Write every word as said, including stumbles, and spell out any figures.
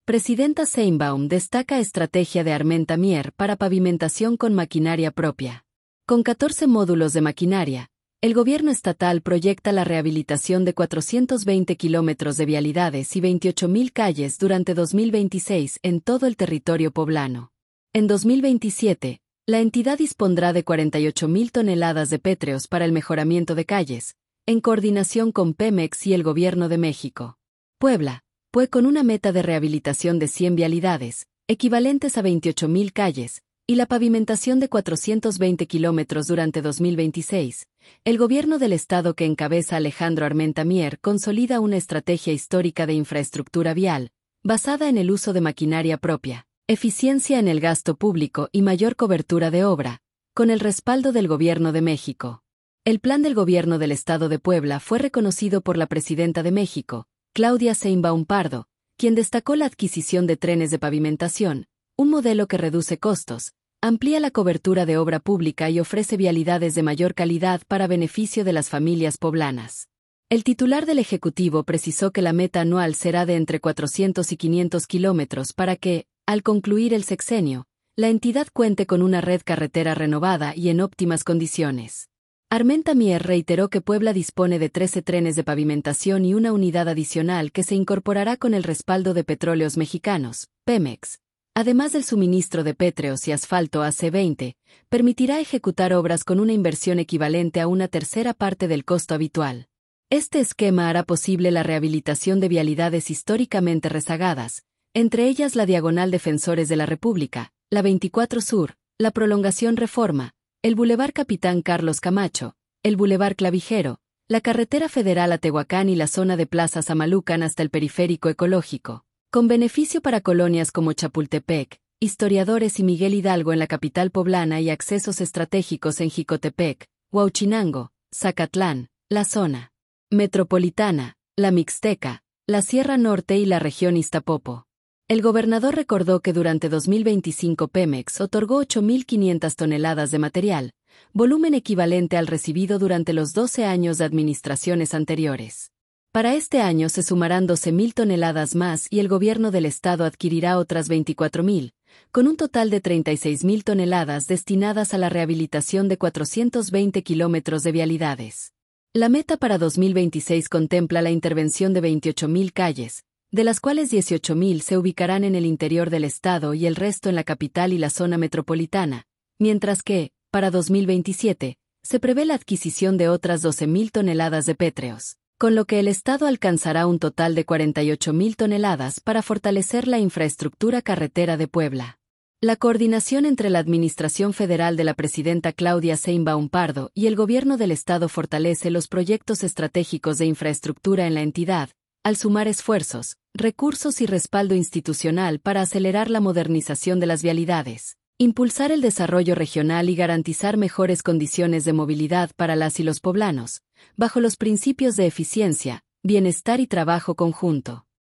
Presidenta Sheinbaum destaca estrategia de Armenta Mier para pavimentación con maquinaria propia. Con catorce módulos de maquinaria, el gobierno estatal proyecta la rehabilitación de cuatrocientos veinte kilómetros de vialidades y veintiocho mil calles durante dos mil veintiséis en todo el territorio poblano. En dos mil veintisiete, la entidad dispondrá de cuarenta y ocho mil toneladas de pétreos para el mejoramiento de calles, en coordinación con Pemex y el Gobierno de México. Puebla, pues con una meta de rehabilitación de cien vialidades, equivalentes a veintiocho mil calles, y la pavimentación de cuatrocientos veinte kilómetros durante dos mil veintiséis, el gobierno del estado que encabeza Alejandro Armenta Mier consolida una estrategia histórica de infraestructura vial, basada en el uso de maquinaria propia, eficiencia en el gasto público y mayor cobertura de obra, con el respaldo del Gobierno de México. El plan del gobierno del estado de Puebla fue reconocido por la presidenta de México, Claudia Sheinbaum Pardo, quien destacó la adquisición de trenes de pavimentación, un modelo que reduce costos, amplía la cobertura de obra pública y ofrece vialidades de mayor calidad para beneficio de las familias poblanas. El titular del Ejecutivo precisó que la meta anual será de entre cuatrocientos y quinientos kilómetros para que, al concluir el sexenio, la entidad cuente con una red carretera renovada y en óptimas condiciones. Armenta Mier reiteró que Puebla dispone de trece trenes de pavimentación y una unidad adicional que se incorporará con el respaldo de Petróleos Mexicanos, Pemex. Además del suministro de pétreos y asfalto A C veinte, permitirá ejecutar obras con una inversión equivalente a una tercera parte del costo habitual. Este esquema hará posible la rehabilitación de vialidades históricamente rezagadas, entre ellas la Diagonal Defensores de la República, la veinticuatro Sur, la Prolongación Reforma, el Boulevard Capitán Carlos Camacho, el Boulevard Clavijero, la carretera federal a Tehuacán y la zona de Plaza Samalucan hasta el periférico ecológico, con beneficio para colonias como Chapultepec, Historiadores y Miguel Hidalgo en la capital poblana y accesos estratégicos en Jicotepec, Huauchinango, Zacatlán, la zona metropolitana, la Mixteca, la Sierra Norte y la región Iztapopo. El gobernador recordó que durante dos mil veinticinco Pemex otorgó ocho mil quinientas toneladas de material, volumen equivalente al recibido durante los doce años de administraciones anteriores. Para este año se sumarán doce mil toneladas más y el gobierno del estado adquirirá otras veinticuatro mil, con un total de treinta y seis mil toneladas destinadas a la rehabilitación de cuatrocientos veinte kilómetros de vialidades. La meta para dos mil veintiséis contempla la intervención de veintiocho mil calles, de las cuales dieciocho mil se ubicarán en el interior del estado y el resto en la capital y la zona metropolitana, mientras que, para dos mil veintisiete, se prevé la adquisición de otras doce mil toneladas de pétreos, con lo que el estado alcanzará un total de cuarenta y ocho mil toneladas para fortalecer la infraestructura carretera de Puebla. La coordinación entre la Administración Federal de la presidenta Claudia Sheinbaum Pardo y el gobierno del estado fortalece los proyectos estratégicos de infraestructura en la entidad, al sumar esfuerzos, recursos y respaldo institucional para acelerar la modernización de las vialidades, impulsar el desarrollo regional y garantizar mejores condiciones de movilidad para las y los poblanos, bajo los principios de eficiencia, bienestar y trabajo conjunto.